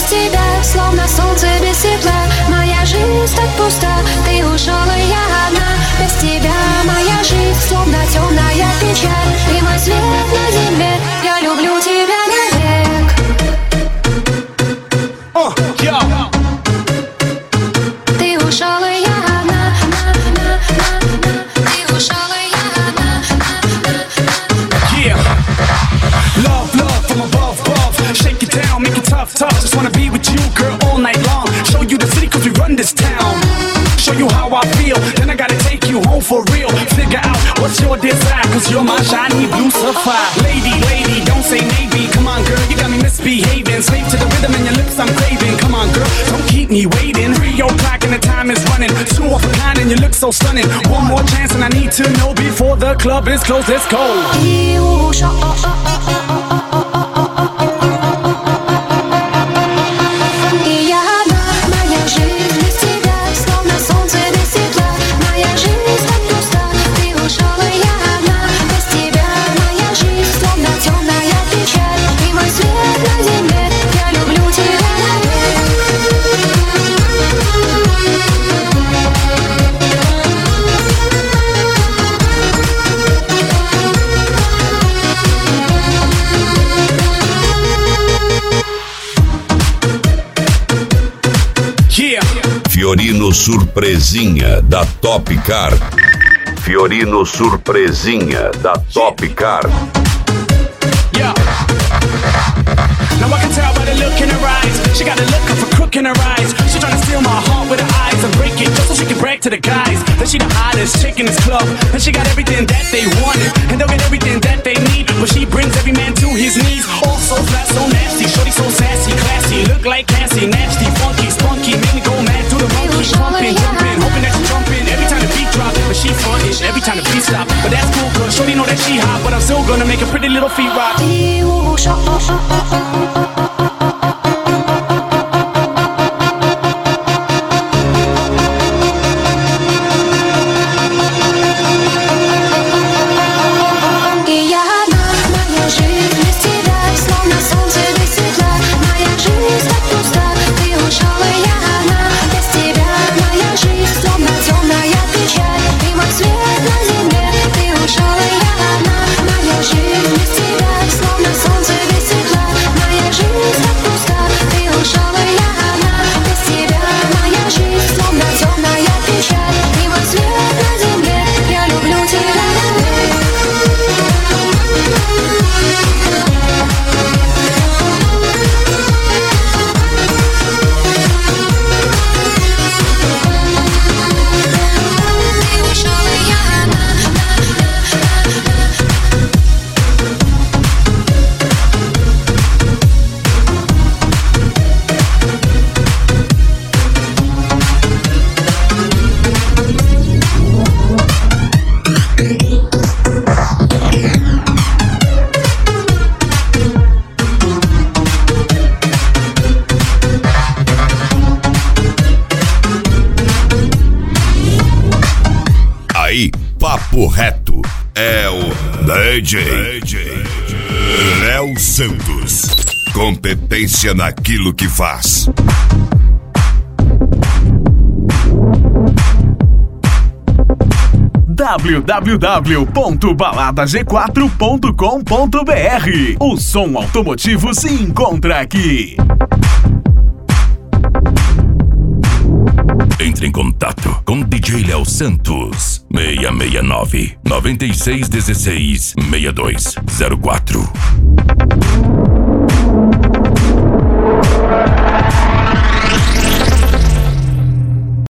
без тебя, словно солнце без тепла. Моя жизнь так пуста, ты ушел и я одна. Без тебя моя жизнь словно темная печаль. Ты мой свет на земле, я люблю тебя навек. Ты ушел и я одна. Ты ушел и я одна. Love from above. Shake it down, make it tough. Just wanna be with you, girl, all night long. Show you the city 'cause we run this town. Show you how I feel, then I gotta take you home for real. Figure out what's your desire, 'cause you're my shiny blue sapphire. Lady, don't say maybe. Come on, girl, you got me misbehaving. Slave to the rhythm and your lips I'm craving. Come on, girl, don't keep me waiting. 3 o'clock and the time is running. 2 off a kind and you look so stunning. One more chance and I need to know before the club is closed. Let's go. Ты ушел. Fiorino Surpresinha da Top Car. Fiorino Surpresinha da Top Car. Yeah. Now I can tell by the look in her eyes. She got a look of a crook in her eyes. She tryna steal my heart with her eyes and break it just so she can brag to the guys that she the hottest chick in this club. And she got everything that they wanted, and they'll get everything that they need. But she brings every man to his knees. All so flat, so nasty. Shorty so sassy, classy. Look like Cassie, nasty, funky, spunky. Make me go mad to the monkey. Pumping, jumping, hoping that she's jumping every time the beat drop. But she frontish every time the beat stop. But that's cool, cause Shorty know that she hot. But I'm still gonna make a pretty little feet rock. Papo reto é o DJ Léo Santos. Competência naquilo que faz. www.baladag4.com.br. O som automotivo se encontra aqui. Entre em contato com DJ Léo Santos. 669 9616 6204.